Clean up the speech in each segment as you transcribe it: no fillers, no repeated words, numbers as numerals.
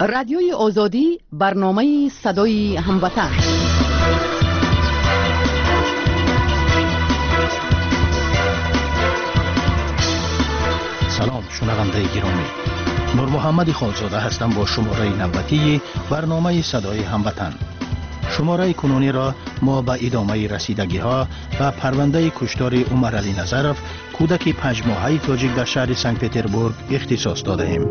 رادیوی آزادی برنامه صدای هموطن. سلام شنونده گرامی، نور محمد خالزاده هستم با شماره نوبتی برنامه صدای هموطن. شماره کنونی را ما به ادامه رسیدگی ها و پرونده کشتار عمر علی نظرов کودک 5 ماهه تاجیک در شهر سنت پتربورگ اختصاص داده ایم.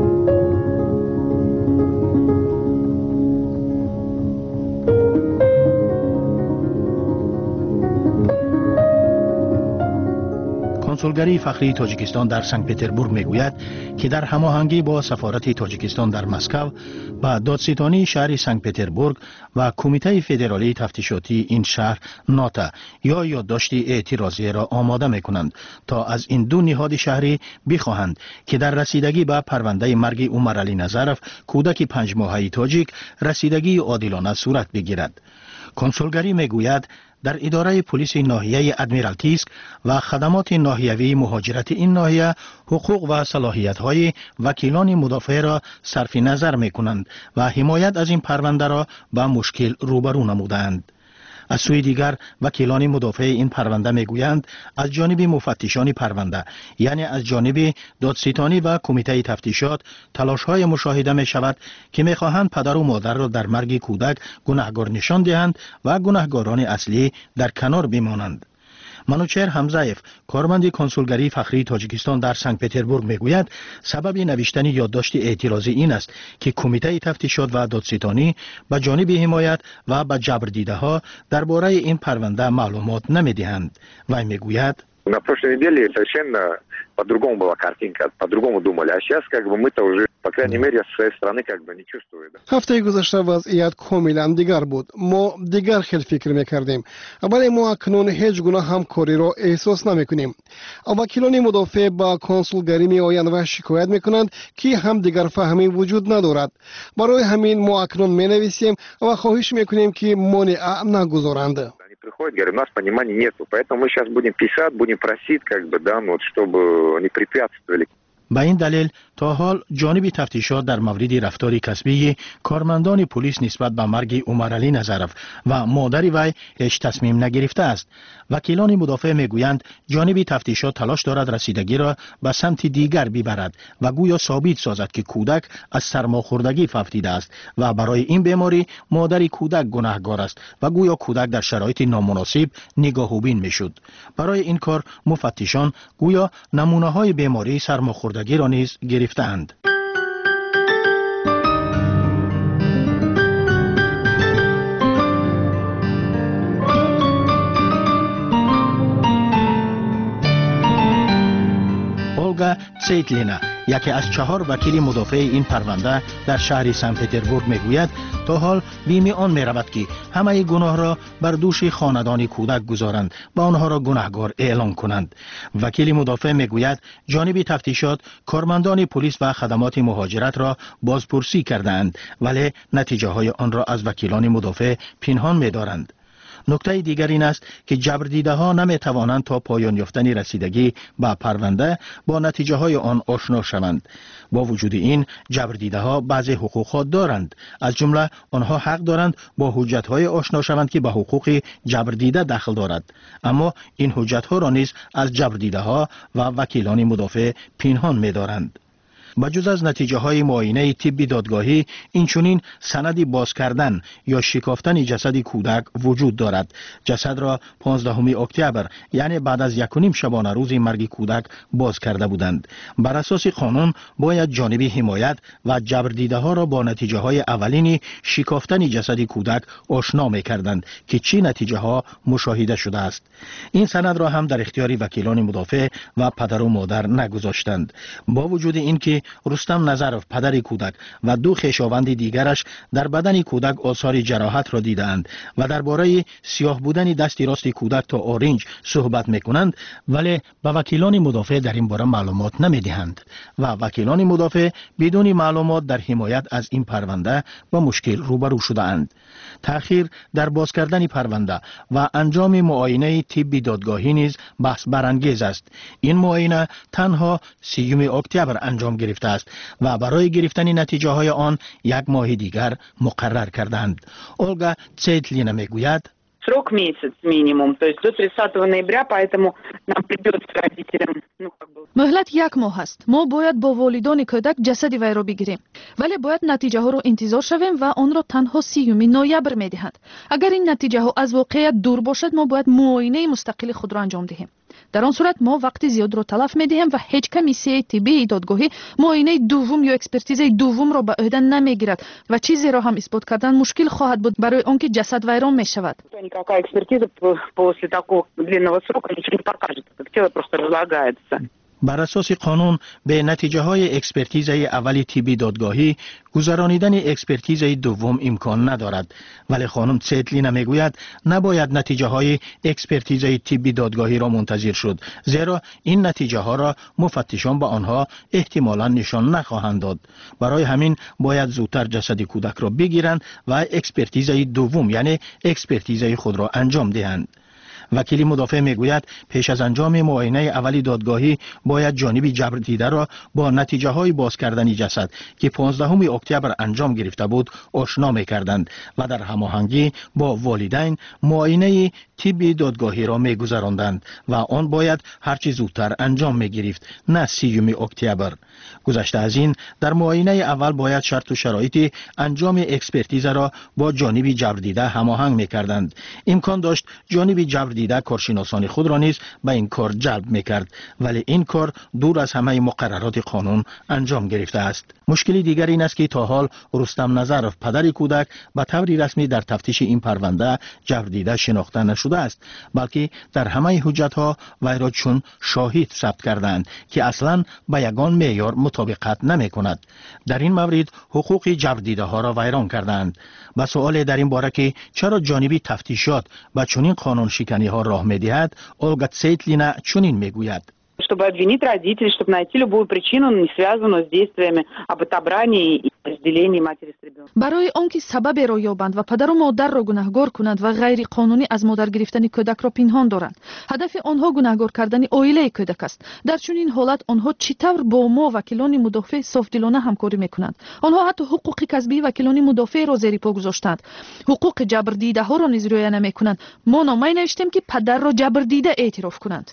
کنسولگری فخری تاجیکستان در سنت پتربورگ میگوید که در هماهنگی با سفارت تاجیکستان در مسکو و دادستانی شهر سنت پتربورگ و کمیته فدرالی تفتیشاتی این شهر ناتا یا یادداشت اعتراضی را آماده میکنند تا از این دو نهاد شهری بخواهند که در رسیدگی به پرونده مرگ عمر علی نظرов کودک 5 ماهه تاجیک رسیدگی عادلانه صورت بگیرد. کنسولگری میگوید در اداره پلیس ناحیه ادمیرالتیسک و خدمات ناحیوی مهاجرت این ناحیه حقوق و صلاحیت‌های وکیلان مدافع را صرف نظر می‌کنند و حمایت از این پرونده را با مشکل روبرو نمودند. از سوی دیگر وکیلان مدافع این پرونده میگویند از جانب مفتشان پرونده یعنی از جانب دادستانی و کمیته تفتیشات تلاش‌های مشاهده می‌شود که می‌خواهند پدر و مادر را در مرگ کودک گناهکار نشان دهند و گناهکاران اصلی در کنار بمانند. منوچهر حمزه‌یف کارمند کنسولگری فخری تاجیکستان در سنت پتربورگ میگوید سبب نوشتن یادداشت اعتراضی این است که کمیته تفتیشات و دادستانی به جانب حمایت و به جبر دیده ها درباره این پرونده معلومات نمیدهند. وی میگوید На прошлой неделе совершенно по-другому была картинка, по-другому думали. А сейчас мы-то уже, по крайней мере, с своей стороны не чувствуем. هفته گذشته وضعیت کاملا دیگر بود. ما دیگر خیلی فکر میکردیم. ولی ما اکنون هیچ گونه همکاری را احساس نمیکنیم. وکیلان مدافع با کنسولگری میآیند و شکایت میکنند که هم دیگر فهمی وجود ندارد. برای همین ما اکنون مینویسیم و خواهش میکنیم که مانع نگذارند. Приходит, говорит, у нас понимания нету, поэтому мы сейчас будем писать, будем просить, чтобы не препятствовали. به این دلیل تا حال جانب تفتیشات در مورد رفتار کسبی کارمندان پلیس نسبت به مرگ عمر علی نظرов و مادر وی هیچ تصمیم نگرفته است. وکیلان مدافع میگویند جانب تفتیشات تلاش دارد رسیدگی را به سمت دیگر ببرد و گویا ثابت سازد که کودک از سرماخوردگی فوتیده است و برای این بیماری مادر کودک گناهکار است و گویا کودک در شرایط نامناسب نگاهوبین میشد. برای این کار مفتشان گویا نمونه های بیماری سرماخوردگی را نیز گرفتند. اولگا تسیتلینا یکی از 4 وکیل مدافع این پرونده در شهر سنت پتربورگ میگوید تا حال بیم آن میرود که همه گناه را بر دوش خاندان کودک گذارند و آنها را گناهکار اعلام کنند. وکیل مدافع میگوید جانب تفتیشات کارمندان پلیس و خدمات مهاجرت را بازپرسی کردند ولی نتیجه های آن را از وکیلان مدافع پنهان می‌دارند. نکته دیگر این است که جبردیده ها نمی توانند تا پایان یافتن رسیدگی به پرونده با نتیجه های آن آشنا شوند. با وجود این جبردیده ها بعضی حقوقات دارند، از جمله آنها حق دارند با حجت های آشنا شوند که به حقوق جبردیده دخل دارد، اما این حجت ها را نیز از جبردیده ها و وکیلان مدافع پنهان می دارند. بجز از نتیجه های معاینه طبی دادگاهی اینچنین سند باز کردن یا شکافتن جسد کودک وجود دارد. جسد را 15 اکتبر یعنی بعد از 1.5 شبانه روز مرگ کودک باز کرده بودند. بر اساس قانون باید جانب حمایت و جبردیده ها را با نتیجه های اولین شکافتن جسد کودک آشنا می‌کردند که چه نتیجه ها مشاهده شده است. این سند را هم در اختیار وکیلان مدافع و پدر و مادر نگذاشتند. با وجود اینکه رستم نظرov پدر کودک و 2 خویشاوند دیگرش در بدن کودک آثار جراحت را دیدند و درباره سیاه بودن دست راست کودک تا آرنج صحبت میکنند، ولی به وکیلان مدافع در این باره معلومات نمیدهند و وکیلان مدافع بدون معلومات در حمایت از این پرونده با مشکل روبرو شده‌اند. تأخیر در باز کردن پرونده و انجام معاینه طبی دادگاهی نیز بحث برانگیز است. این معاینه تنها 30 اکتبر انجام گرفت گرفته است و برای گرفتن نتیجه های آن 1 ماه دیگر مقرر کردند. اولگا تسیتلینا میگوید Срок месяц минимум, то есть до 30 ноября, поэтому нам придется родителям, مهلت 1 ماه است. ما باید با والدان کودک جسد وی را بگیریم، ولی باید نتیجه ها را انتظار شویم و آن را تنها 30 نوامبر میدهند. اگر این نتیجه ها از واقعیت دور باشد، ما باید معاینه مستقل خود را انجام دهیم. در آن صورت ما وقت زیاد را تلف می‌دهیم و هیچ کمیسیه طبی دادگاهی معاینه دوم یا اکسپرتیز دوم را به عهده نمیگیرد و چیزی را هم اثبات کردن مشکل خواهد بود برای آنکه جسد ویران میشود. Никакая экспертиза после такого длинного срока ничего не покажет. Тело просто разлагается. بر اساس قانون به نتیجه های اکسپرتیزه اول طبی دادگاهی گذرانیدن اکسپرتیزه دوم امکان ندارد، ولی خانم تسیتلینا میگوید نباید نتیجه های اکسپرتیزه طبی دادگاهی را منتظر شد، زیرا این نتیجه ها را مفتشان به آنها احتمالاً نشان نخواهند داد. برای همین باید زودتر جسد کودک را بگیرند و اکسپرتیزه دوم یعنی اکسپرتیزه خود را انجام دهند. وکیل مدافع میگوید پیش از انجام معاینه اولی دادگاهی باید جانب جبر دیده را با نتیجه های باز کردن جسد که 15 اکتبر انجام گرفته بود آشنا میکردند و در هماهنگی با والدین معاینه طبی دادگاهی را میگذراندند و آن باید هرچی زودتر انجام میگرفت، نه 30 اکتبر. گذشته از این در معاینه اول باید شرط و شرایط انجام اکسپرتیزه را با جانب جبر دیده هماهنگ میکردند. امکان داشت جانب جبر دیده کارشناسان خود را نیز به این کار جلب میکرد، ولی این کار دور از همه مقررات قانون انجام گرفته است. مشکلی دیگر این است که تا حال رستم نظرف پدر کودک به طور رسمی در تفتیش این پرونده جبر دیده شناخته نشده است، بلکه در همه حجت ها وی را چون شاهد ثبت کردند که اصلا به یگان معیار مطابقت نمی کند. در این مورد حقوق جبر دیده ها را ویران کردند. با سوال در این باره که چرا جانبی تفتیشات به چنین قانون شکنی ها рах медиҳад, Олга Тсейтлина чунин мегӯяд. Чтобы обвинить родителей, чтобы найти любую причину, не связанную с действиями об отобрании и разделении матери с ребенком. برای آنکه سببی را یابند و پدر و مادر را گناهکار کنند و غیر قانونی از مادر گرفتن کودک را پنهان دارند. هدف آنها گناهکار کردن عائله کودک است. در چنین حالت آنها چطور با ما وکیلان مدافع صافدلانه همکاری میکنند؟ آنها حتی حقوق کسبی وکیلان مدافع را زیر پا گذاشتند. حقوق جبر دیده ها را نیز رعایت نمیکنند. ما نامه نوشتیم که پدر را جبر دیده اعتراف کنند.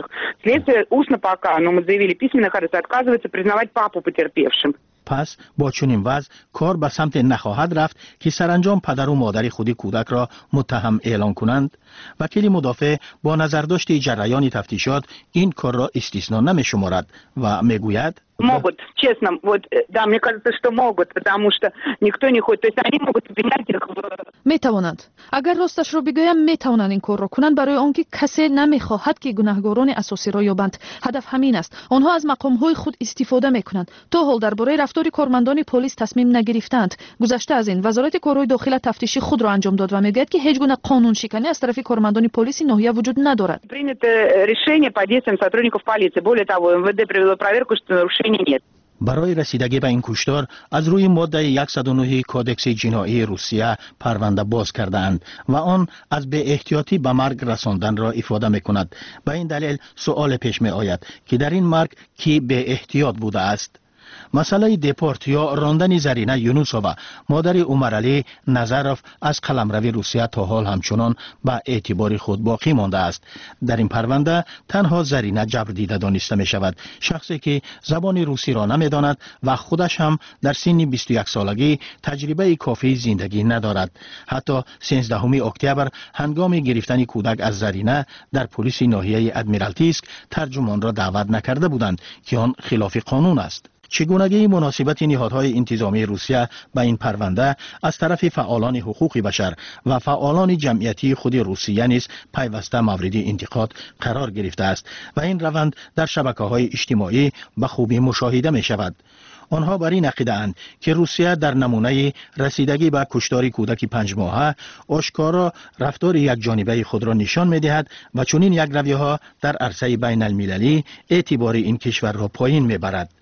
Устно пока, но мы заявили письменно, ходатайство отказывается признавать папу потерпевшим. پس با چنین وضع کار به سمت نخواهد رفت که سرانجام پدر و مادر خود کودک را متهم اعلان کنند. وکیل مدافع با نظرداشت جریان تفتیشات این کار را استثنا نمی‌شمارد و میگوید Могут, честно, вот, да, мне кажется, что могут, потому что никто не ходит, то есть они могут обвинять их в... میتوانند. اگر راستش را بگویم میتوانند این کار را کنند برای آنکه کسی نمیخواهد که گناهکاران اساسی را یابند. هدف همین است. آنها از مقام‌های خود استفاده میکنند. تا حال درباره رفتار کارمندان پلیس تصمیم نگرفتند. گذشته از این وزارت کارهای داخل تفتیشی خود را انجام داد و میگوید که هیچ گونه قانون شکنی از طرف کارمندان پلیس ناحیه وجود ندارد. Принято решение по действиям сотрудников полиции. Более того, МВД провело проверку, что нарушений нет. برای رسیدگی به این کشتار از روی ماده 109 کودکس جنایی روسیه پرونده باز کردند و آن از به احتیاطی به مرگ رساندن را افاده می‌کند. به این دلیل سوال پیش می آید که در این مرگ کی به احتیاط بوده است؟ مسئله دپورت یا راندن زرینه یونوسووا مادر عمرعلی نظرف از قلمرو روسیه تا حال همچنان به اعتبار خود باقی مانده است. در این پرونده تنها زرینه جبر دیده دانسته می شود، شخصی که زبان روسی را نمی داند و خودش هم در سن 21 سالگی تجربه کافی زندگی ندارد. حتی 13 اکتبر هنگام گرفتن کودک از زرینه در پلیس ناحیه ادمیرالتیسک ترجمان را دعوت نکرده بودند که آن خلاف قانون است. چگونگی مناسبت نهادهای انتظامی روسیه به این پرونده از طرف فعالان حقوق بشر و فعالان جمعیتی خود روسیه نیز پیوسته مورد انتقاد قرار گرفته است و این روند در شبکه‌های اجتماعی به خوبی مشاهده می شود. آنها بر این عقیده اند که روسیه در نمونه رسیدگی به کشتار کودک 5 ماهه آشکارا رفتار یک جانبه خود را نشان می دهد و چنین یک رویه ها در عرصه بین المللی اعتبار این کشور را پایین می برد.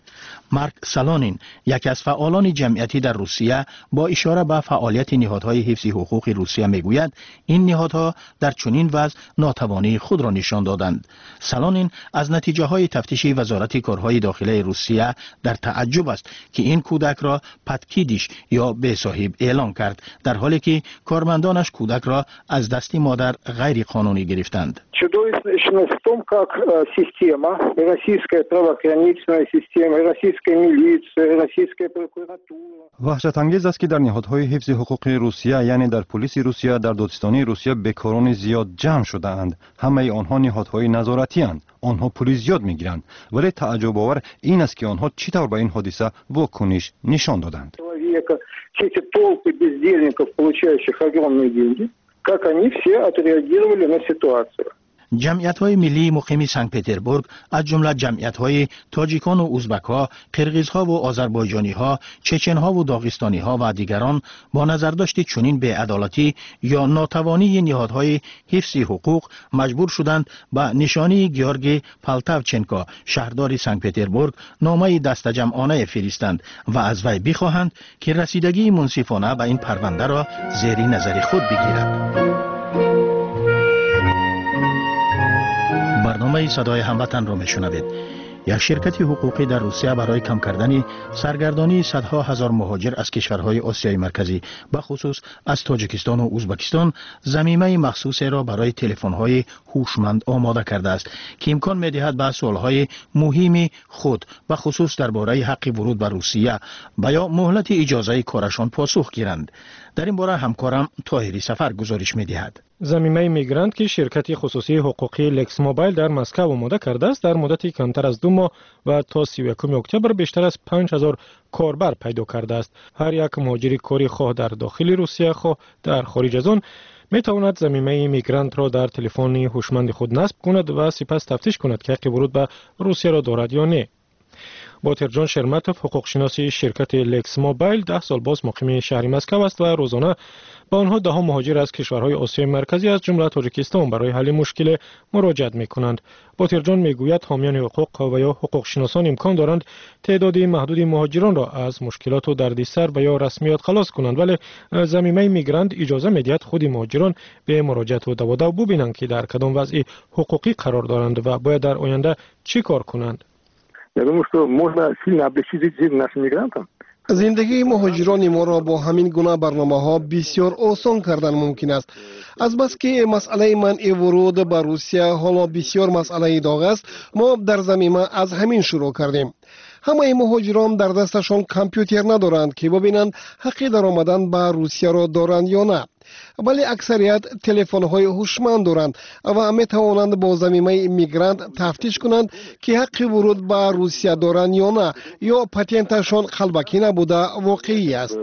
مارک سالونین، یکی از فعالان جمعیتی در روسیه، با اشاره به فعالیت نهادهای حفظ حقوق روسیه میگوید این نهادها در چنین وضع ناتوانی خود را نشان دادند. سالونین از نتیجه های تفتیش وزارت کارهای داخلی روسیه در تعجب است که این کودک را پدکیدیش یا به صاحب اعلام کرد، در حالی که کارمندانش کودک را از دست مادر غیر قانونی گرفتند. Чудовищность в том, как система, российская правоохранительная система, российская милиция, российская прокуратура. وحشت انگیز است که در نهادهای حفظ حقوق روسیه، یعنی در پلیس روسیه، در دادستانی روسیه بیکاران زیاد جمع شده اند. همه آنها نهادهای نظارتی اند. آنها پول زیاد میگیرند، ولی تعجب آور این است که آنها چطور به این حادثه واکنش نشان دادند. Эти толпы бездельников, получающих огромные деньги, как они все отреагировали на ситуацию. جمعیت‌های ملی مقیم سنت پتربورگ از جمله جمعیت‌های تاجیکان و ازبک‌ها، قرغیزها و آذربایجانی‌ها، چچن‌ها و داغستانی‌ها و دیگران با نظرداشت چنین بی‌عدالتی یا ناتوانی نهادهای حفظ حقوق مجبور شدند به نشانی گیورگی پالتاوچنکو، شهردار سنت پتربورگ، نامه دستجمعانه فرستند و از وی بخواهند که رسیدگی منصفانه به این پرونده را زیر نظر خود بگیرد. برنامه صدای هموطن را میشنوید. یک شرکت حقوقی در روسیه برای کم کردن سرگردانی صدها هزار مهاجر از کشورهای آسیای مرکزی به خصوص از تاجیکستان و ازبکستان ضمیمه مخصوصی را برای تلفن‌های هوشمند آماده کرده است که امکان می‌دهد به سوال‌های مهم خود به خصوص درباره حق ورود به روسیه و یا مهلت اجازه کارشان پاسخ گیرند. در این باره همکارم طاهری سفر گزارش می‌دهد. ضمیمه میگرانت که شرکت خصوصی حقوقی لکس موبایل در مسکو آماده کرده است، در مدت کمتر از 2 ماه و تا 31 اکتبر بیشتر از 5000 کاربر پیدا کرده است. هر یک مهاجر کاری خواه در داخل روسیه خواه در خارج از آن می تواند ضمیمه میگرانت را در تلفن هوشمند خود نصب کند و سپس تفتیش کند که حق ورود به روسیه را دارد یا نه. باترجان شرمتوف، حقوق شناسی شرکت لکس موبایل، 10 سال باز مقیم شهر مسکو است و روزانه با آنها ده ها مهاجر از کشورهای آسیای مرکزی از جمله تاجیکستان برای حل مشکل مراجعت می‌کنند. باترجان میگوید حامیان حقوق و یا حقوق شناسان امکان دارند تعداد محدود مهاجران را از مشکلات و دردسر و یا رسمیات خلاص کنند، ولی ضمیمه میگرانت اجازه می‌دهد خود مهاجران به مراجعت و دو ببینند که در کدام وضع حقوقی قرار دارند و باید در آینده چی کار کنند. Я думаю, что можно сильно облегчить жизнь нашим мигрантам. زندگی مهاجران ما را با همین گونه برنامه‌ها بسیار آسان کردن ممکن است. از بس که مسئله منع ورود به روسیه حالا بسیار مسئله داغ است، ما در ضمیمه از همین شروع کردیم. همه مهاجران در دستشان کامپیوتر ندارند که ببینند حق در آمدن به روسیه را دارند یا نه، ولی اکثریت تلفن‌های هوشمند دارند و می توانند با ضمیمه میگرانت تفتیش کنند که حق ورود به روسیه دارند یا نه، یا پاتنتشان خلبکی نبوده واقعی است.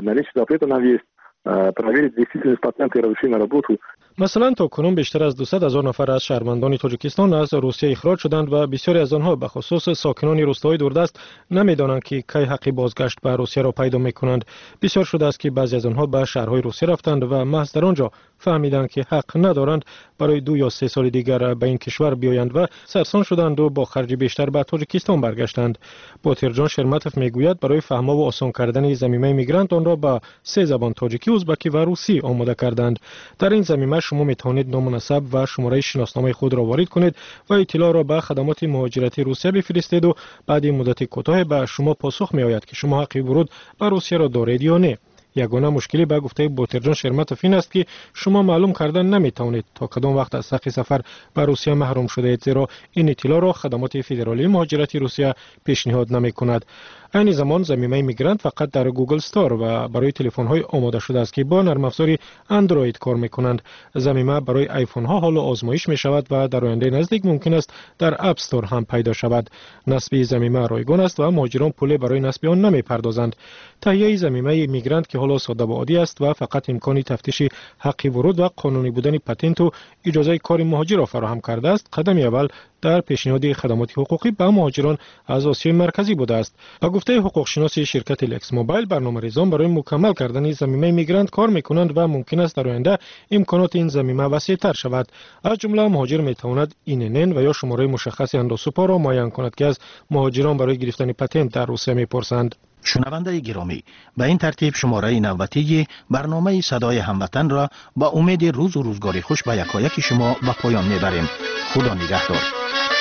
مثلا تا کنون بیشتر از 200,000 نفر از شهروندان تاجیکستان از روسیه اخراج شدند و بسیاری از آنها به خصوص ساکنان روستاهای دوردست نمیدانند که کی حق بازگشت به روسیه را پیدا میکنند. بسیار شده است که بعضی از آنها به شهرهای روسیه رفتند و محض در آنجا فهمیدند که حق ندارند برای 2 یا 3 سال دیگر به این کشور بیایند و سرسان شدند و با خرج بیشتر به تاجیکستان برگشتند. باترجان شرمتوف میگوید برای فهم و آسان کردن ضمیمه میگرانت آن را به 3 زبان تاجیکی، ازبکی و روسی آماده کردند. در این ضمیمه شما می توانید نام نسب و شماره شناسنامه خود را وارد کنید و اطلاع را به خدمات مهاجرتی روسیه بفرستید و بعد مدت کوتاه به شما پاسخ می آید که شما حق ورود به روسیه را دارید یا نه. یگانه مشکلی به گفته باترجان شرمتوف این است که شما معلوم کردن نمی توانید تا کدام وقت از حق سفر به روسیه محروم شده اید، زیرا این اطلاع را خدمات فدرالی مهاجرتی روسیه پیشنهاد نمی کند. این زمان ضمیمه میگرانت فقط در گوگل استور و برای تلفن‌های آماده شده است که با نرم افزار اندروید کار می‌کنند. ضمیمه برای آیفون‌ها حالا آزمایش می‌شود و در آینده نزدیک ممکن است در اپ استور هم پیدا شود. نصب ضمیمه رایگان است و مهاجران پول برای نصب آن نمی‌پردازند. تهیه ضمیمه میگرانت که حالا ساده و عادی است و فقط امکان تفتیش حق ورود و قانونی بودن پتنت و اجازه کار مهاجر را فراهم کرده است، قدم اول در پیشنهاد خدمات حقوقی به مهاجران از آسیای مرکزی بوده است. به گفته حقوق شناسی شرکت لکس موبایل، برنامه‌ریزان برای مکمل کردن زمینه میگرانت کار میکنند و ممکن است در آینده امکانات این زمینه وسیع‌تر شود. از جمله مهاجر میتواند INN و یا شماره مشخص اندوسوپا را معین کند که از مهاجران برای گرفتن پتنت در روسیه میپرسند. شنونده گرامی، به این ترتیب شماره نوبتی برنامه صدای هموطن را با امید روز و روزگاری خوش به یکایک شما به پایان میبریم. خدا نگهدار.